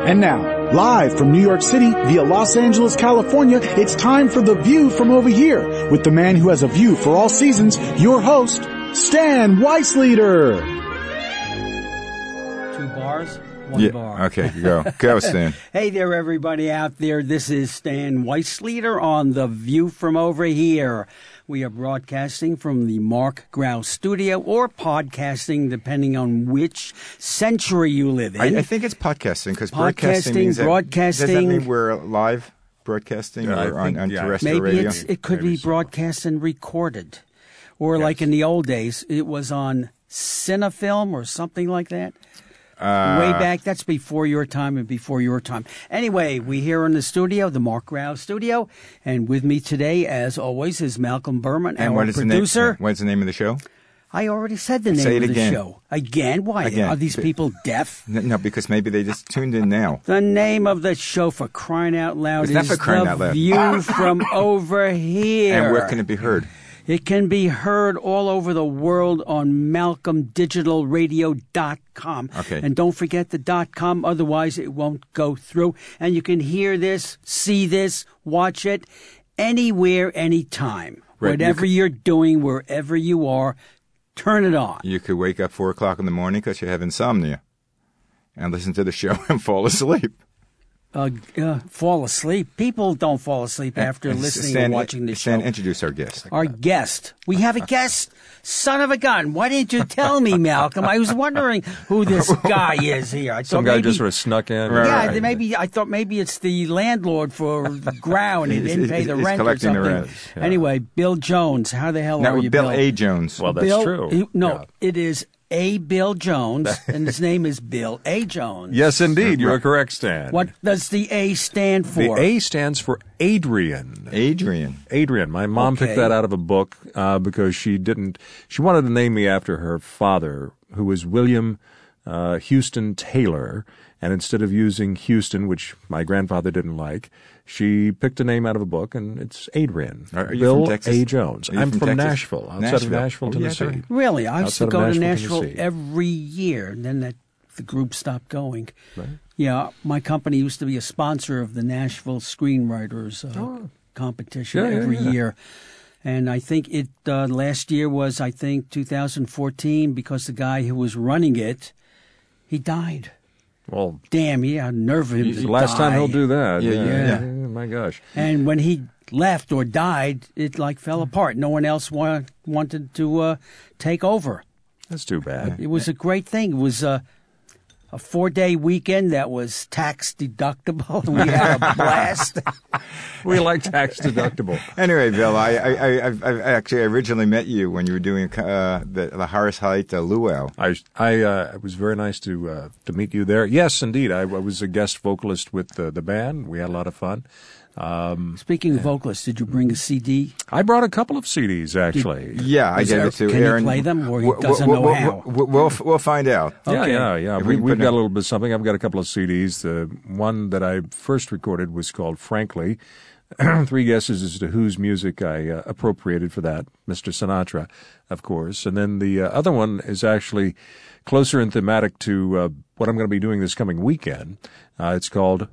And now, live from New York City via Los Angeles, California, it's time for The View from Over Here with the man who has a view for all seasons, your host, Stan Weisleder. 2 bars, 1 bar. Okay, go. Go, Stan. Hey there, everybody out there. This is Stan Weisleder on The View from Over Here. We are broadcasting from the Mark Grouse studio or podcasting, depending on which century you live in. I think it's podcasting because broadcasting means broadcasting. Does that mean we're live broadcasting or on terrestrial radio? Maybe it could be broadcast and recorded. Or like in the old days, it was on Cinefilm or something like that. Way back, that's before your time and before your time. Anyway, we here in the studio, the Mark Grouse studio, and with me today, as always, is Malcolm Berman, and our producer. What's the name of the show? I already said the name of the show. Again? Why? Again. Are these people deaf? No, because maybe they just tuned in now. The name of the show, for crying out loud, It's not is for crying The out loud. View from Over Here. And where can it be heard? It can be heard all over the world on MalcolmDigitalRadio.com. Okay. And don't forget the .com, otherwise it won't go through. And you can hear this, see this, watch it anywhere, anytime. Right. Whatever you're doing, wherever you are, turn it on. You could wake up 4 o'clock in the morning because you have insomnia and listen to the show and fall asleep. Fall asleep. People don't fall asleep after listening and watching the show. Stan, introduce our guest. Our guest. We have a guest. Son of a gun. Why didn't you tell me, Malcolm? I was wondering who this guy is here. I Some guy just sort of snuck in. Yeah, maybe I thought maybe it's the landlord for the ground. He didn't pay the rent or something. The rent. Yeah. Anyway, Bill Jones. How the hell are you, Bill? Bill A. Jones. Well, that's true. It is A. Bill Jones, and his name is Bill A. Jones. Yes, indeed. You're correct, Stan. What does the A stand for? The A stands for Adrian. Adrian. My mom picked that out of a book because she wanted to name me after her father, who was William Houston Taylor. And instead of using Houston, which my grandfather didn't like, she picked a name out of a book, and it's Adrian. Are you Bill from Texas? A. Jones. I'm from Nashville, outside of Nashville, Tennessee. Right. Really? I used to go to Nashville Tennessee. every year, and then the group stopped going. Right. Yeah, my company used to be a sponsor of the Nashville Screenwriters competition every year. And I think it last year was, 2014, because the guy who was running it, he died. Well, damn, yeah, nerve of him to die. Last time he'll do that. Yeah. My gosh. And when he left or died, it fell apart. No one else wanted to take over. That's too bad. It was a great thing. It was a 4-day weekend that was tax deductible. We had a blast. We like tax deductible. Anyway, Bill, I actually originally met you when you were doing the Horace Heidt luau. It was very nice to meet you there. Yes, indeed. I was a guest vocalist with the band. We had a lot of fun. Speaking of vocalists, did you bring a CD? I brought a couple of CDs, actually. I gave it to Aaron. Can he play them, or he doesn't know how? We'll find out. Okay. Yeah. We've got a little bit of something. I've got a couple of CDs. The one that I first recorded was called Frankly. 3 guesses as to whose music I appropriated for that. Mr. Sinatra, of course. And then the other one is actually closer and thematic to what I'm going to be doing this coming weekend. It's called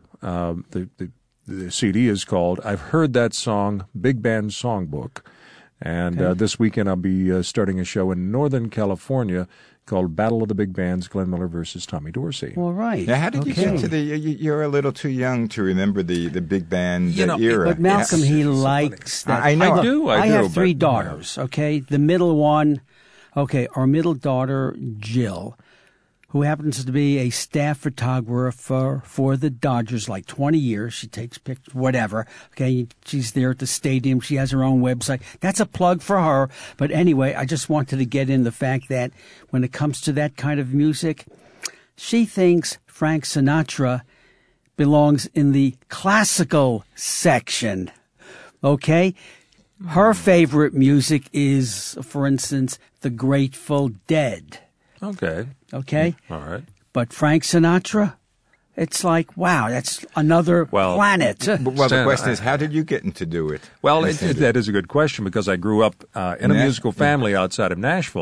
the CD is called I've Heard That Song, Big Band Songbook. And this weekend I'll be starting a show in Northern California called Battle of the Big Bands, Glenn Miller versus Tommy Dorsey. All right. Now, how did you get to you're a little too young to remember the big band era. But Malcolm, he likes that. I know. I do. I have 3 daughters, okay? The middle one, our middle daughter, Jill, who happens to be a staff photographer for the Dodgers, like 20 years. She takes pictures, whatever. Okay, she's there at the stadium. She has her own website. That's a plug for her. But anyway, I just wanted to get in the fact that when it comes to that kind of music, she thinks Frank Sinatra belongs in the classical section. Okay? Her favorite music is, for instance, the Grateful Dead. Okay. Okay? All right. But Frank Sinatra, it's like, wow, that's another planet. Well, the question is, how did you get into do it? Well, that is a good question because I grew up in a musical family outside of Nashville.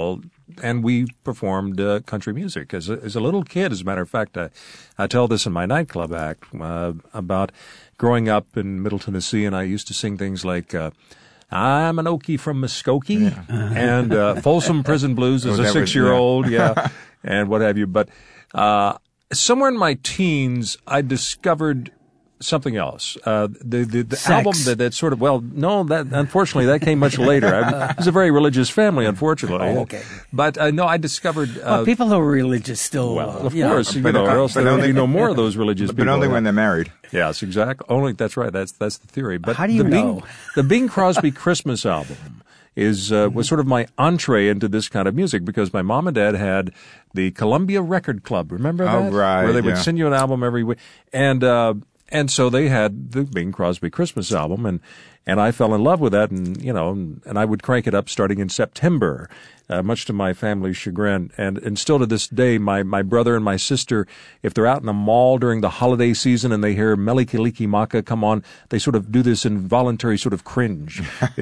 we performed country music as a little kid. As a matter of fact, I tell this in my nightclub act about growing up in Middle Tennessee, and I used to sing things like I'm an Okie from Muskogee, and Folsom Prison Blues as a 6-year-old, and what have you. But somewhere in my teens, I discovered something else. The album that sort of, that unfortunately that came much later. It was a very religious family, unfortunately. Oh, okay. But no, I discovered. People who are religious still. Of course, or else there would be no more of those religious people. But only when they're married. Yes, exactly. Only that's right. That's the theory. But how do you know? The Bing Crosby Christmas album was sort of my entree into this kind of music, because my mom and dad had the Columbia Record Club. Remember that? Oh, right. Where they would send you an album every week, and so they had the Bing Crosby Christmas album, and I fell in love with that, and I would crank it up starting in September, much to my family's chagrin. And still to this day, my brother and my sister, if they're out in the mall during the holiday season and they hear Mele Kalikimaka come on, they sort of do this involuntary sort of cringe.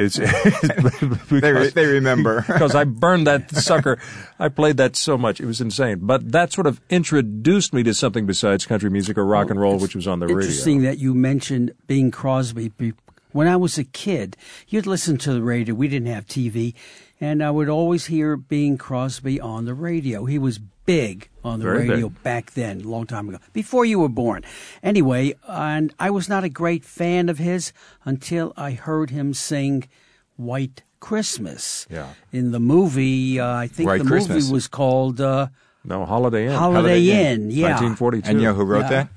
They remember. Because I burned that sucker. I played that so much. It was insane. But that sort of introduced me to something besides country music or rock and roll, which was on the radio. Interesting that you mentioned Bing Crosby. When I was a kid, you'd listen to the radio. We didn't have TV. And I would always hear Bing Crosby on the radio. He was big on the radio back then, a long time ago, before you were born. Anyway, and I was not a great fan of his until I heard him sing White Christmas. Yeah. In the movie, I think White the Christmas. movie was called Holiday Inn. Holiday Inn, yeah. 1942. And you know who wrote that?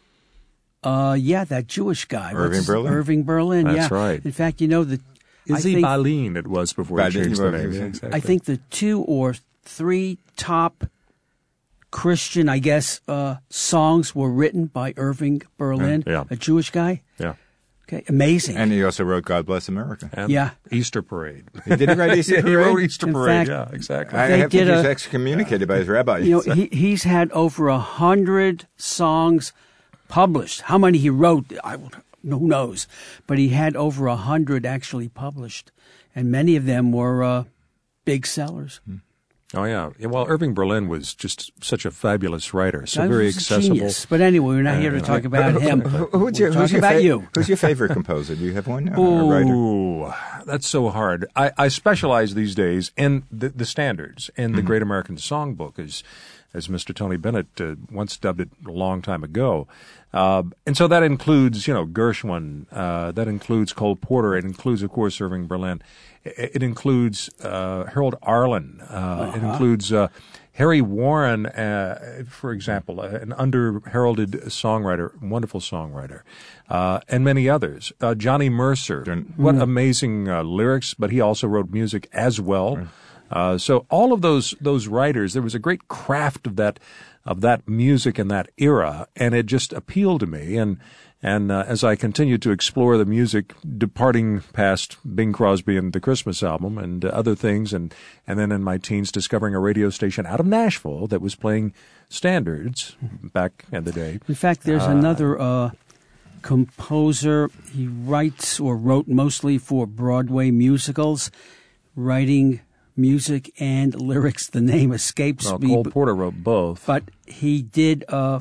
That Jewish guy. Irving Berlin? Irving Berlin, That's right. In fact, Izzy Balin it was before he changed the name. Exactly. I think the 2 or 3 top Christian, songs were written by Irving Berlin, a Jewish guy. Yeah. Okay, amazing. And he also wrote God Bless America. And Easter Parade. Did he write Easter Parade? He wrote Easter In Parade, fact, exactly. I think he was excommunicated by his rabbi. He's had over 100 songs published. How many he wrote, who knows? But he had over 100 actually published, and many of them were big sellers. Oh, yeah. Well, Irving Berlin was just such a fabulous writer, so That very was accessible. Genius. But anyway, we're not here to talk about him. Who's your favorite composer? Do you have one? Ooh, that's so hard. I specialize these days in the standards, in the Great American Songbook, as Mr. Tony Bennett once dubbed it a long time ago. And so that includes, Gershwin, that includes Cole Porter, it includes, of course, Irving Berlin. It includes Harold Arlen. It includes Harry Warren, for example, an under-heralded songwriter, wonderful songwriter, and many others. Johnny Mercer, what amazing lyrics, but he also wrote music as well. So all of those writers, there was a great craft of that music in that era, and it just appealed to me. And as I continued to explore the music, departing past Bing Crosby and the Christmas album and other things, and then in my teens discovering a radio station out of Nashville that was playing standards back in the day. In fact, there's another composer. He writes or wrote mostly for Broadway musicals, writing music and lyrics. The name escapes me. Cole Porter wrote both. But he did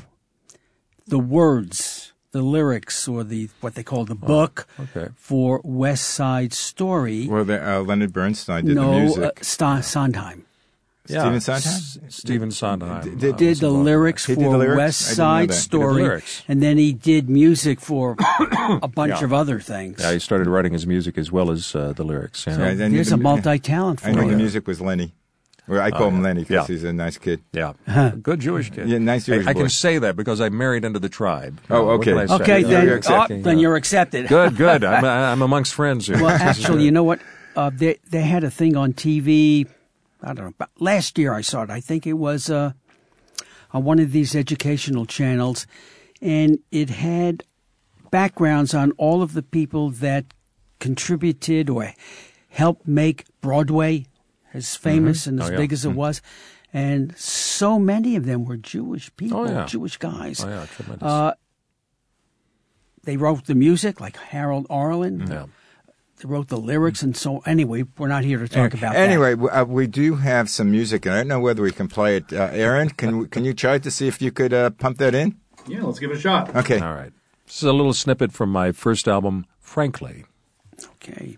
the words, the lyrics, or what they call the book for West Side Story. Well, Leonard Bernstein did the music. Sondheim. Stephen Sondheim? Stephen Sondheim. Did the lyrics for West Side Story, and then he did music for a bunch of other things. Yeah, he started writing his music as well as the lyrics. There's a multi-talent for I think you. the music was Lenny. Well, I call him Lenny because he's a nice kid. Yeah, good Jewish kid. Yeah, nice Jewish boy. I can say that because I married into the tribe. Oh, okay. Okay, then you're accepted. Good. I'm amongst friends here. Well, actually, you know what? They had a thing on TV. I don't know. Last year I saw it. I think it was on one of these educational channels, and it had backgrounds on all of the people that contributed or helped make Broadway as famous and as big as it was. And so many of them were Jewish people, Jewish guys. Oh, yeah, tremendous. They wrote the music, like Harold Arlen. Yeah. wrote the lyrics, and so anyway, we're not here to talk about that. Anyway, we do have some music, and I don't know whether we can play it. Aaron, can you try to see if you could pump that in? Yeah, let's give it a shot. Okay. All right. This is a little snippet from my first album, Frankly. Okay.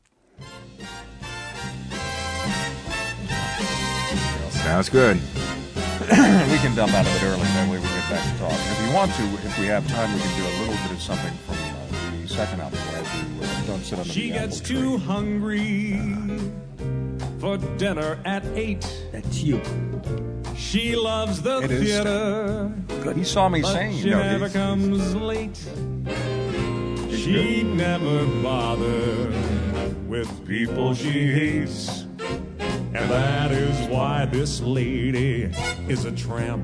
Sounds good. We can dump out of it early, that way we get back to talking. If you want to, if we have time, we can do a little bit of something from the second album where I do Don't Sit on the She Apple gets Tree. too hungry for dinner at 8. That's you. She loves the It is. theater, He saw me but sing. she never comes late. She never bothers with people she hates. And that is why this lady is a tramp.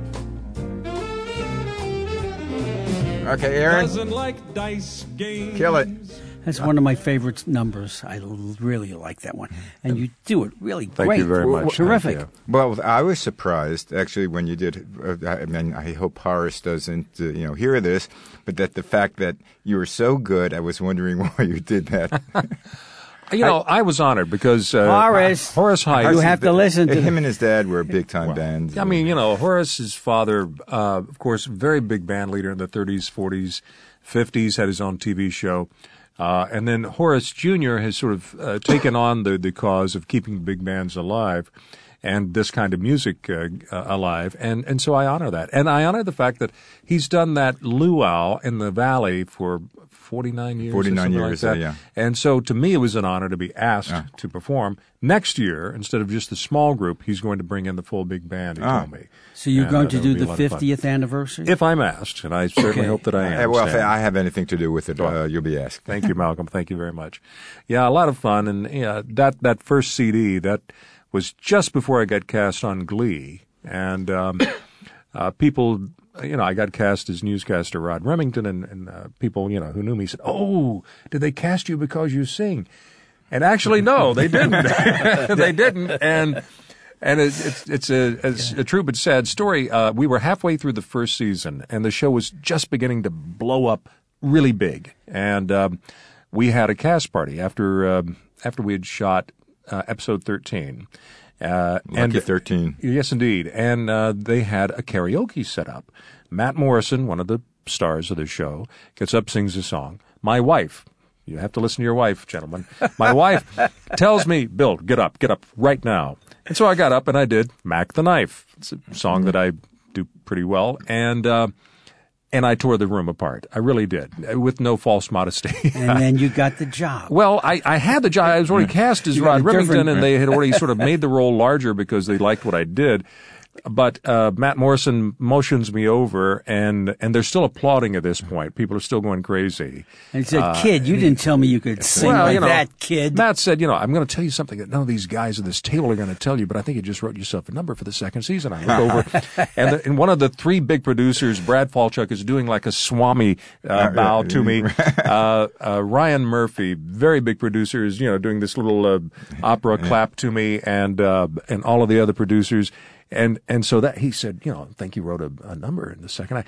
Okay, Aaron, Doesn't like dice games. kill it. That's one of my favorite numbers. I really like that one. And you do it really Thank great. you very much. Terrific. Thank you. Well, I was surprised actually when you did. I mean, I hope Horace doesn't, hear this, but that the fact that you were so good, I was wondering why you did that. I was honored because Horace Hyde. You have to listen to him and his dad were a big time band. I mean, Horace's father, of course, very big band leader in the 30s, 40s, 50s, had his own TV show. And then Horace Jr. has sort of taken on the cause of keeping big bands alive and this kind of music alive. And so I honor that. And I honor the fact that he's done that luau in the Valley for 49 years. 49 years, like that. yeah. And so to me, it was an honor to be asked to perform. Next year, instead of just the small group, he's going to bring in the full big band, he told me. So you're And, going to that'll do be a the lot of fun. 50th anniversary? If I'm asked, and I certainly hope that I am. Well, if Stan. I have anything to do with it, you'll be asked. Thank you, Malcolm. Thank you very much. Yeah, a lot of fun. And that first CD, that was just before I got cast on Glee. And people, I got cast as newscaster Rod Remington, and people, who knew me said, "Oh, did they cast you because you sing?" And actually, no, they didn't. They didn't. And it's a true but sad story. We were halfway through the first season, and the show was just beginning to blow up really big. And we had a cast party after we had shot episode 13. Lucky 13. Yes, indeed. And they had a karaoke set up. Matt Morrison, one of the stars of the show, gets up, sings a song. My wife, you have to listen to your wife, gentlemen. My wife tells me, "Bill, get up right now." And so I got up and I did Mac the Knife. It's a song that I do pretty well. And I tore the room apart. I really did, with no false modesty. And then you got the job. Well, I had the job. I was already cast as You got Rod a different- Remington, and they had already sort of made the role larger because they liked what I did. But Matt Morrison motions me over, and they're still applauding at this point. People are still going crazy. And he said, "Kid, you didn't tell me you could sing like that, kid." Matt said, "I'm going to tell you something that none of these guys at this table are going to tell you, but I think you just wrote yourself a number for the second season." I look over, and one of the three big producers, Brad Falchuk, is doing like a Swami bow to me. Ryan Murphy, very big producer, is doing this little opera clap to me, and all of the other producers. And so that he said, I think you wrote a number in the second.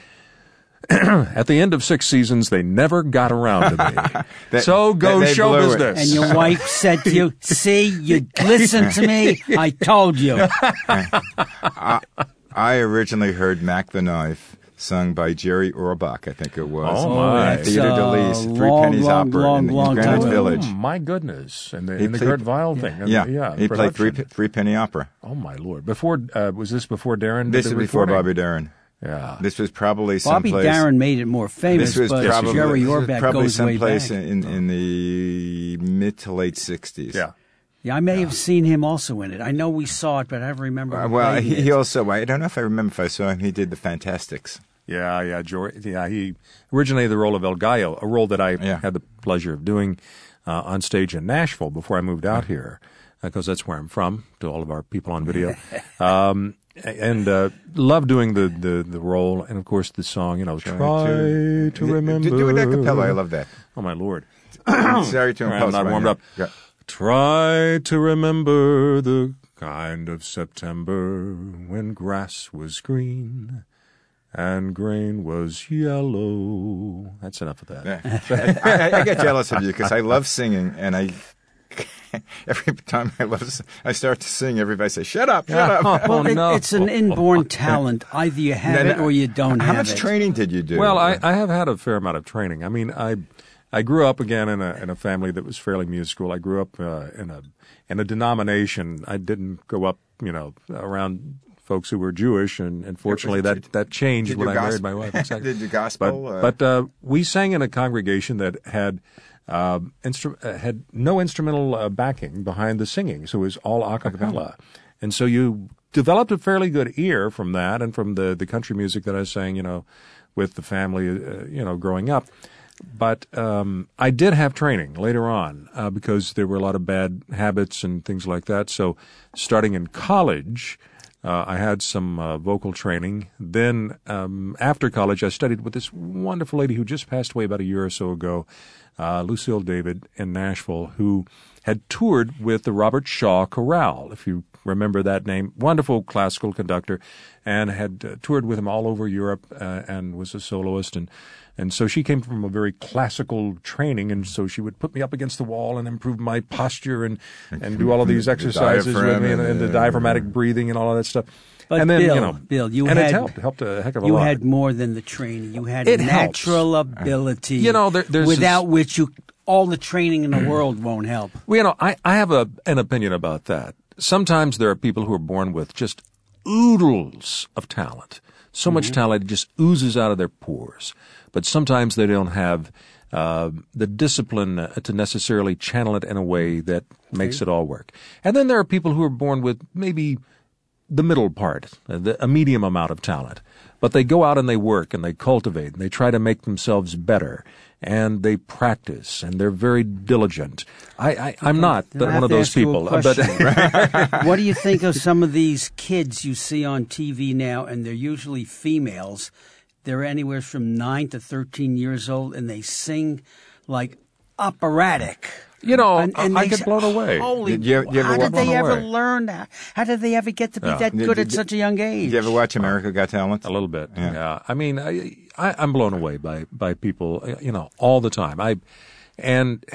At the end of 6 seasons, they never got around to me. So go they show blew it. business. And your wife said to you, "See, you listen to me. I told you." I originally heard Mac the Knife sung by Jerry Orbach, I think it was. Oh, my. At Theater de Lys, Three long, Pennies long, Opera long, in long Greenwich time. Village. Oh, my goodness. And He the played- Kurt Weill thing. Yeah, he played Three Penny Opera. Oh, my Lord. Before, was this before Darren? This did is the before recording? Bobby Darin. Yeah. This was probably Bobby someplace. Darin made it more famous, This was but probably, Jerry this was Orbach probably goes way someplace back. in the mid to late 60s. Yeah. Yeah, I may have seen him also in it. I know we saw it, but I don't remember. who Well, played he it. also, I don't know if I remember if I saw him, he did the Fantastics. Yeah, George. Yeah, he originated the role of El Gallo, a role that I had the pleasure of doing on stage in Nashville before I moved out here, because that's where I'm from. To all of our people on video, and love doing the role, and of course the song. Try to remember. Do it a cappella. I love that. Oh my Lord! Sorry to All right, impose. I'm not warmed up. Yeah. Try to remember the kind of September when grass was green and grain was yellow. That's enough of that. Yeah. I get jealous of you because I love singing, and every time I start to sing, everybody says, "Shut up, shut up." Well, no. it's an inborn talent. Either you have it or you don't have it. How much training did you do? Well, I have had a fair amount of training. I mean, I grew up again in a family that was fairly musical. I grew up in a denomination. I didn't grow up, around folks who were Jewish, and fortunately that changed when I married my wife. Exactly. Did you gospel? But we sang in a congregation that had no instrumental backing behind the singing, so it was all a cappella. And so you developed a fairly good ear from that and from the country music that I sang, with the family, growing up. But I did have training later on because there were a lot of bad habits and things like that. So starting in college, I had some vocal training. Then after college, I studied with this wonderful lady who just passed away about a year or so ago, Lucille David in Nashville, who had toured with the Robert Shaw Chorale, if you remember that name. Wonderful classical conductor, and had toured with him all over Europe and was a soloist. And so she came from a very classical training, and so she would put me up against the wall and improve my posture and do all of these exercises with me and the diaphragmatic breathing and all of that stuff. But and then, Bill, it helped a heck of a lot. You had more than the training. You had It natural helps. ability, there's without which all the training in the world won't help. Well, I have an opinion about that. Sometimes there are people who are born with just oodles of talent. So much talent it just oozes out of their pores. But sometimes they don't have the discipline to necessarily channel it in a way that makes it all work. And then there are people who are born with maybe the middle part, a medium amount of talent. But they go out and they work and they cultivate and they try to make themselves better. And they practice, and they're very diligent. I'm not one of those people. But what do you think of some of these kids you see on TV now, and they're usually females? They're anywhere from 9 to 13 years old, and they sing like operatic. I get blown away. Holy, you ever how did they ever away? learn that? How did they ever get to be that good at such a young age? Did you ever watch America Got Talent? A little bit, Yeah. yeah. I mean, I'm blown away by people, all the time. And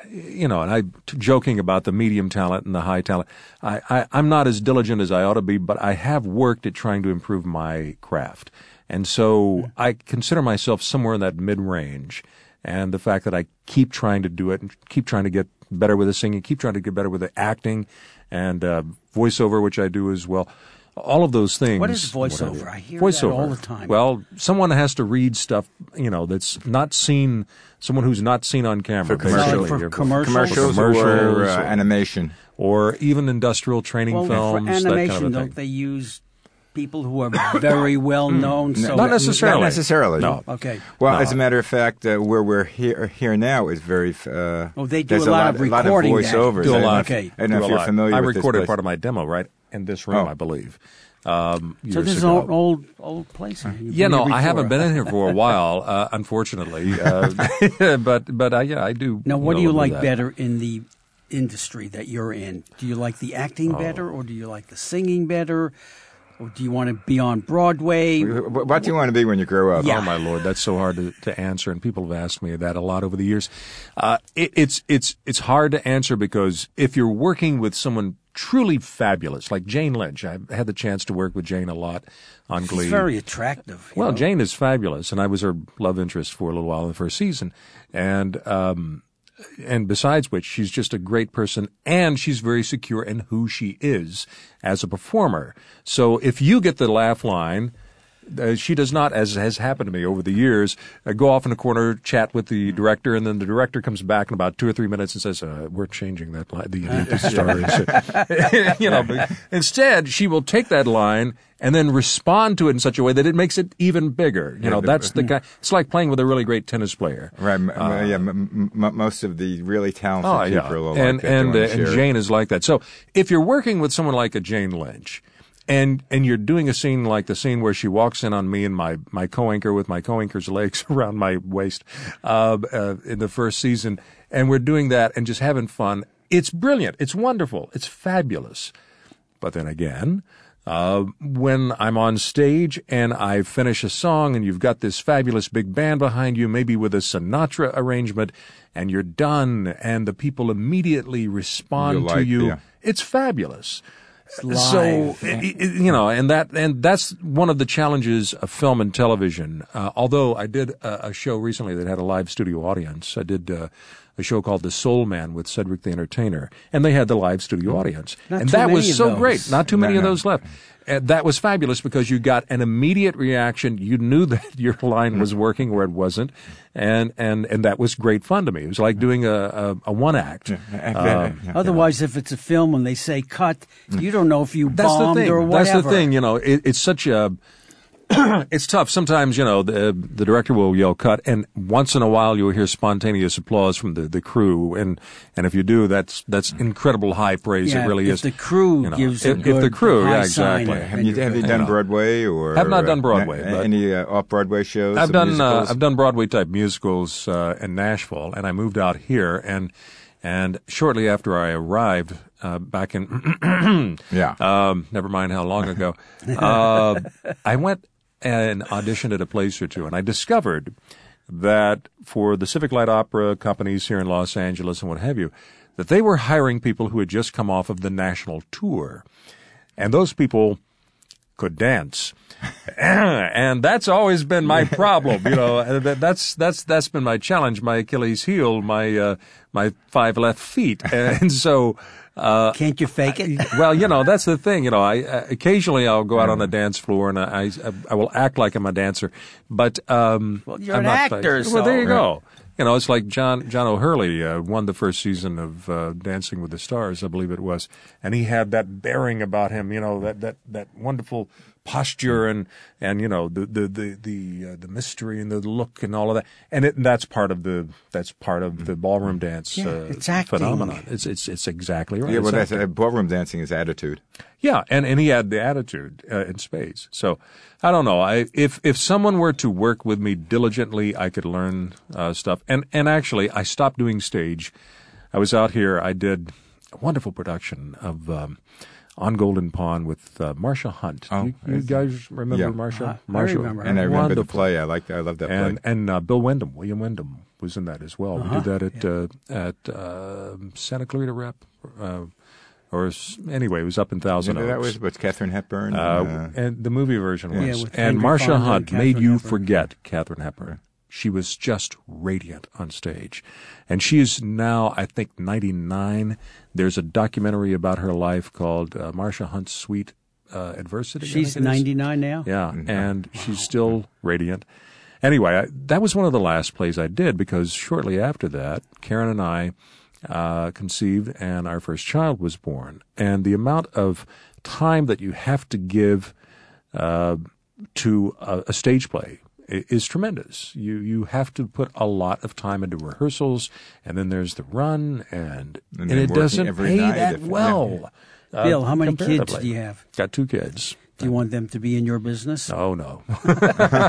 I joking about the medium talent and the high talent. I'm not as diligent as I ought to be, but I have worked at trying to improve my craft, and so I consider myself somewhere in that mid-range. And the fact that I keep trying to do it and keep trying to get better with the singing, keep trying to get better with the acting and voiceover, which I do as well. All of those things. What is voiceover? I hear voiceover. that all the time. Well, someone has to read stuff, that's not seen, someone who's not seen on camera. For commercials. For commercials? Commercials or animation. Or even industrial training Well, films, for animation, that kind of a thing. don't they use people who are very well known? So Not necessarily. Not necessarily. No. Okay. Well, No. as a matter of fact, where we're here now is very. They do there's a lot of recording that. voiceovers. Do a I don't know lot. if- Okay. I don't know Do if a you're lot. familiar I with this recorded place. part of my demo right in this room, Oh. I believe. So Years this is ago. an old place. I haven't been in here for a while, unfortunately. But I do. Now, what do you know like that. better in the industry that you're in? Do you like the acting better, or do you like the singing better, or do you want to be on Broadway? What do you want to be when you grow up? Yeah. Oh my Lord, that's so hard to answer, and people have asked me that a lot over the years. It's hard to answer because if you're working with someone truly fabulous, like Jane Lynch, I've had the chance to work with Jane a lot on Glee. She's very attractive. you Well, know. Jane is fabulous, and I was her love interest for a little while in the first season, and besides which, she's just a great person, and she's very secure in who she is as a performer. So if you get the laugh line, she does not, as has happened to me over the years, go off in a corner, chat with the director, and then the director comes back in about 2 or 3 minutes and says, "We're changing that line. The story." But instead, she will take that line and then respond to it in such a way that it makes it even bigger. That's the guy. It's like playing with a really great tennis player. Right. Most of the really talented people are like and that. They wanna and share it. Jane is like that. So if you're working with someone like a Jane Lynch, and you're doing a scene like the scene where she walks in on me and my co-anchor with my co-anchor's legs around my waist in the first season, and we're doing that and just having fun, it's brilliant. It's wonderful. It's fabulous. But then again, When I'm on stage and I finish a song and you've got this fabulous big band behind you, maybe with a Sinatra arrangement, and you're done and the people immediately respond to you, it's fabulous. Live. So, and that's one of the challenges of film and television. Although I did a show recently that had a live studio audience. I did a show called The Soul Man with Cedric the Entertainer, and they had the live studio audience. And that was so great. Not too many of those left. That was fabulous because you got an immediate reaction. You knew that your line was working where it wasn't, and that was great fun to me. It was like doing a one act. Otherwise, if it's a film and they say cut, you don't know if you bombed or whatever. That's the thing. It's such a it's tough. Sometimes, the director will yell cut, and once in a while you'll hear spontaneous applause from the crew, and if you do, that's incredible high praise. It really is. If the crew gives a good if the crew, high exactly. sign, Have you done Broadway or? Have not done Broadway. But any off-Broadway shows? I've done Broadway type musicals in Nashville, and I moved out here, and shortly after I arrived back in never mind how long ago, I went and auditioned at a place or two, and I discovered that for the Civic Light Opera companies here in Los Angeles and what have you, that they were hiring people who had just come off of the national tour, and those people could dance. And that's always been my problem, that's been my challenge, my Achilles heel, my 5 left feet. And so, can't you fake it? Well, that's the thing, occasionally I'll go out on the dance floor and I will act like I'm a dancer, but, you're an actor. Well, there you go. It's like John O'Hurley won the first season of Dancing with the Stars, I believe it was, and he had that bearing about him, that wonderful posture and the mystery and the look and all of that, and that's part of the ballroom dance phenomenon. It's exactly right. Yeah, well, that's ballroom dancing is attitude. Yeah, and he had the attitude in spades. So I don't know. If someone were to work with me diligently, I could learn stuff. And actually, I stopped doing stage. I was out here. I did a wonderful production of On Golden Pond with Marcia Hunt. Oh, you guys remember Marcia? I remember. And I remember the play. I love that play. And Bill Wyndham, William Wyndham, was in that as well. We did that at Santa Clarita Rep. Anyway, it was up in Thousand Oaks. That was with Katharine Hepburn. And the movie version was. with and Henry Marcia Fonda Hunt and made Katharine you Hepburn. forget Katharine Hepburn. She was just radiant on stage. And she is now, I think, 99. There's a documentary about her life called Marcia Hunt's Sweet Adversity. She's 99 now? Yeah, and she's still radiant. Anyway, that was one of the last plays I did because shortly after that, Karen and I conceived and our first child was born. And the amount of time that you have to give to a stage play is tremendous. You have to put a lot of time into rehearsals, and then there's the run, and it doesn't pay that well. Bill, how many kids do you have? Got 2 kids. Do you want them to be in your business? Oh, no. Wait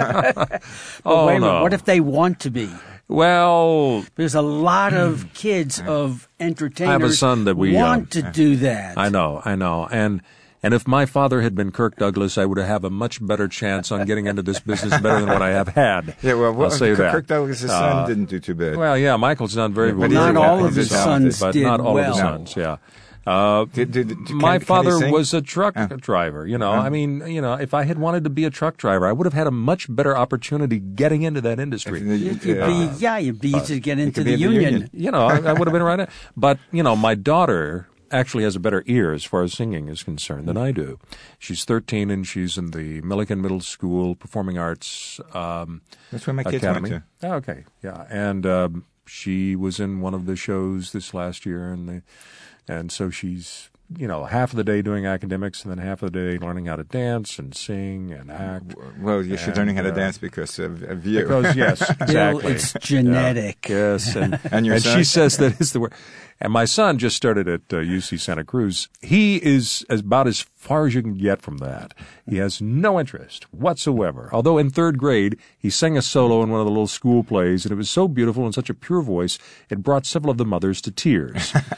a minute. What if they want to be? Well, there's a lot of kids of entertainers I have a son that want to do that. I know. And if my father had been Kirk Douglas, I would have a much better chance on getting into this business better than what I have had. Yeah, well, I'll say that. Kirk Douglas' son didn't do too bad. Well, yeah, Michael's done very well. But not all of his sons but did not all well. of his sons, yeah. My father was a truck driver, I mean, if I had wanted to be a truck driver, I would have had a much better opportunity getting into that industry. You'd be easy to get into the union. I would have been right. But, my daughter actually has a better ear as far as singing is concerned than I do. She's 13 and she's in the Millikan Middle School Performing Arts That's where my kids Academy. went to. Oh, okay, yeah. And she was in one of the shows this last year, and so she's, half of the day doing academics and then half of the day learning how to dance and sing and act. Well, she's learning how to dance because of you. Because, yes, exactly. Bill, it's genetic. Yeah. Yes, And your son? she says that is the word. And my son just started at UC Santa Cruz. He is about as far as you can get from that. He has no interest whatsoever. Although in 3rd grade, he sang a solo in one of the little school plays, and it was so beautiful and such a pure voice, it brought several of the mothers to tears.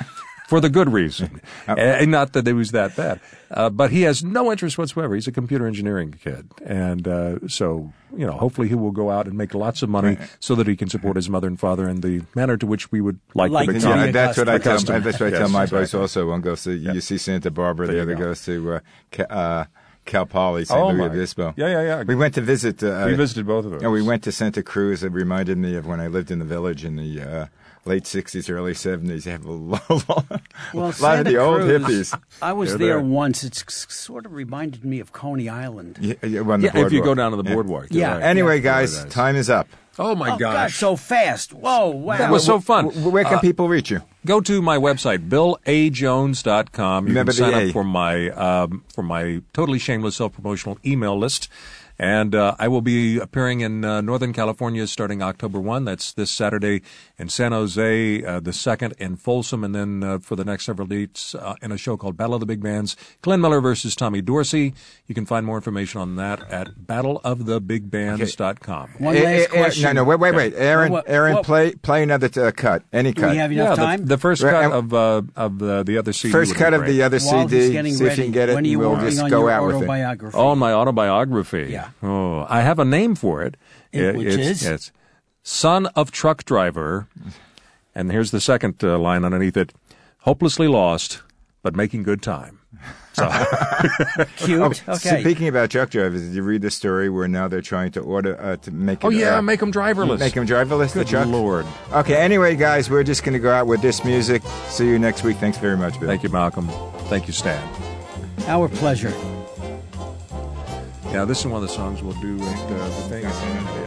for the good reason. And not that it was that bad. But he has no interest whatsoever. He's a computer engineering kid. And so, hopefully he will go out and make lots of money so that he can support his mother and father in the manner to which we would like to become. Yeah, that's what I tell. accustomed. That's what I tell Yes, my exactly. boys also. One goes to UC Santa Barbara, the other goes to Cal Poly, San Oh, Luis my. Obispo. Yeah. We went to visit. We visited both of those. We went to Santa Cruz. It reminded me of when I lived in the village in the late 60s, early 70s. You have a lot of Santa the old Cruz, hippies. I was They're there there. once. It sort of reminded me of Coney Island. On the If you boardwalk. go down to the boardwalk. you're Yeah. right. Anyway, Yeah, guys, very nice. time is up. Oh, my Oh, God, gosh. so fast. Whoa, wow. That was so fun. Where can people reach you? Go to my website, BillAJones.com. You Remember can sign the A. up for my totally shameless self-promotional email list. And I will be appearing in Northern California starting October 1. That's this Saturday in San Jose, the 2nd in Folsom, and then for the next several dates in a show called Battle of the Big Bands, Glenn Miller versus Tommy Dorsey. You can find more information on that at battleofthebigbands.com. One last question. No, wait. Aaron, What- play another cut. Any Do cut. we have enough time? The first Right, cut and- of the other CD. First would be cut of great. the other While he's CD. getting See if ready, you can get it. when are you and we'll working just on go your out with it. autobiography? Oh, my autobiography. Yeah. Oh, I have a name for it. Which is? It's Son of Truck Driver. And here's the second line underneath it. Hopelessly lost, but making good time. So, Cute. Okay. Speaking about truck drivers, did you read the story where now they're trying to order to make it? make them driverless. Make them driverless. The Good truck. Lord. Okay. Anyway, guys, we're just going to go out with this music. See you next week. Thanks very much, Bill. Thank you, Malcolm. Thank you, Stan. Our pleasure. Yeah, this is one of the songs we'll do at the thing. Yeah.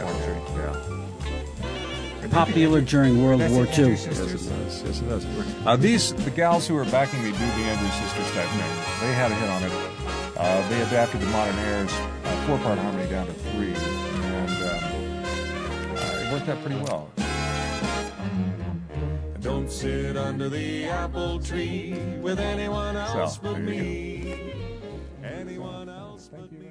Popular during World War II. Yes, it does. Yes, it does. The gals who are backing me do the Andrews Sisters type thing. They had a hit on it. They adapted the Modern Airs 4-part harmony down to 3, and it worked out pretty well. Don't sit under the apple tree with anyone else So, but there you me. Anyone else but me.